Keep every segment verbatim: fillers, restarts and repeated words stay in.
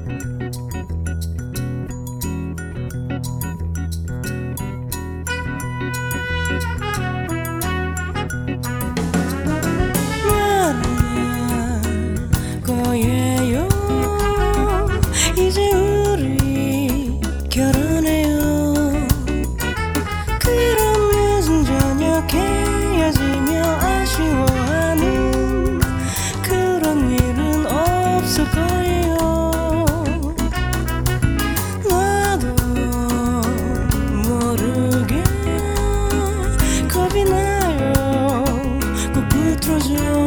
거예요. 이제 우리 결혼해요. 그런 늦은 저녁 헤어지며 아쉬워하는 그런 일은 없을 거예요. 나도 모르게 겁이 나요. 꼭 붙들어줘.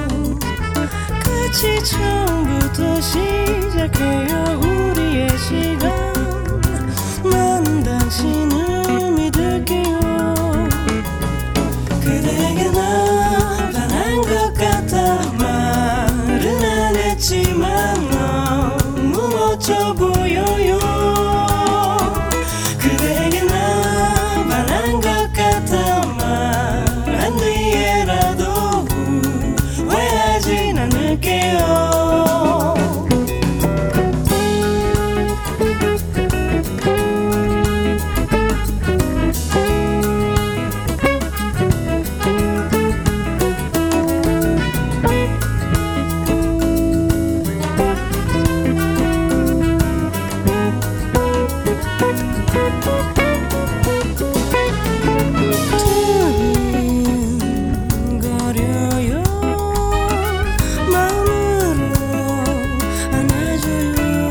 같이 처음부터 시작해요. 우리의 시간. 나는 당신을 믿을게요. 그대에게 나 반한 것 같아. 말은 안 했지만 너무 멋져 보여요. 그대에게 나 반한 것 같아. 말한 뒤에라도 후회하진 않을게요. 두근거려요. 마음으로 안아줘요.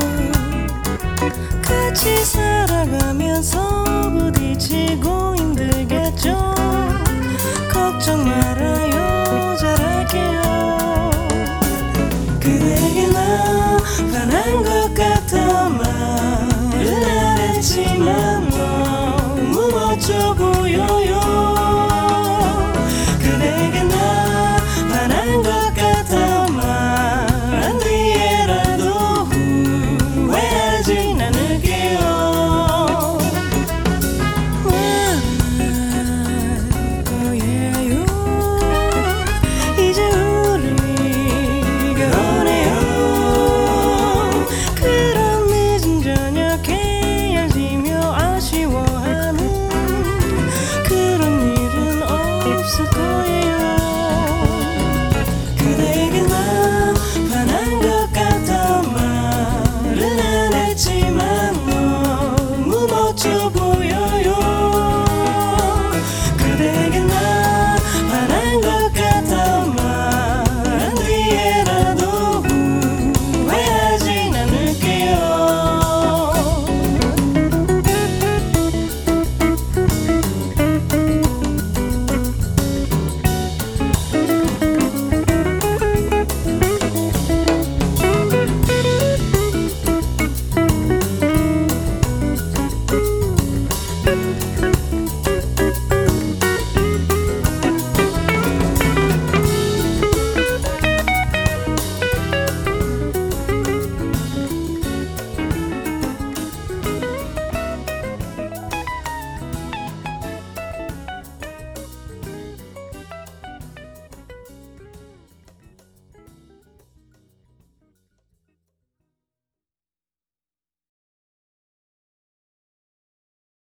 같이 살아가면서 부딪히고 힘들겠죠. 걱정 말아요. 잘할게요. 그대에게 나 반한 것 같아.